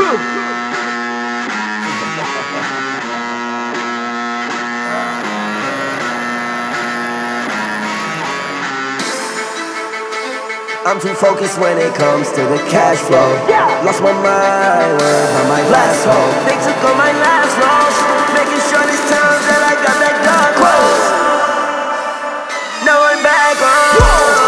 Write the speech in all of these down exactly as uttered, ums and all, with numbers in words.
I'm too focused when it comes to the cash flow. Lost my mind when I my last home. They took all my last loss, making sure this time that I got that door closed. Now I'm back on.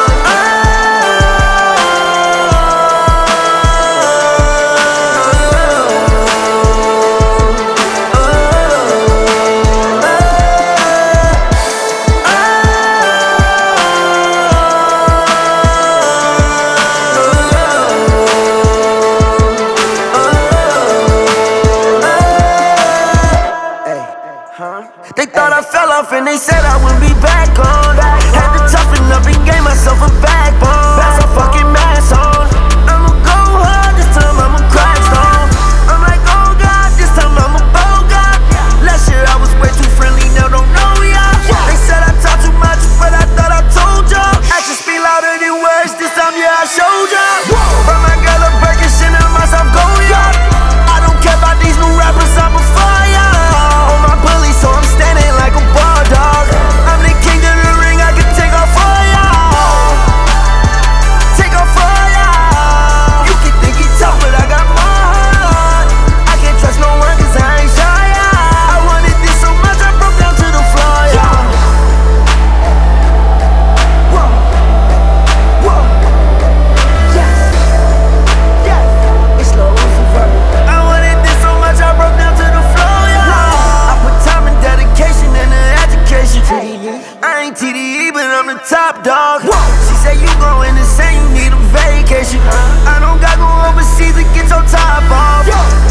They thought I fell off and they said I wouldn't be back on. Had to toughen up and gave myself a backbone. Pass a fucking mask on. I'ma go hard, this time I'ma crack stone. I'm like, oh God, this time I'ma bow God. Last year I was way too friendly, now don't know ya. They said I talk too much, but I thought I told ya. Actions speak louder than words, this time yeah I showed ya. From my girl a Birkin, Chanel, myself go ya. I don't care about these new rappers, I'm a fire. On my bully, so I'm standing like a ball dog. I'm the king of the ring, I can take off for y'all. Take off for y'all. You can think he's tough, but I got my heart. I can't trust no one cause I ain't shy. I wanted this so much, I broke down to the floor, y'all. Whoa, whoa, yes, yes, it's slow for I wanted this so much, I broke down to the floor, y'all. I put time and dedication in the education. I ain't T D E, but I'm the top dog. She said you going insane, you need a vacation. I don't gotta go overseas to get your top off.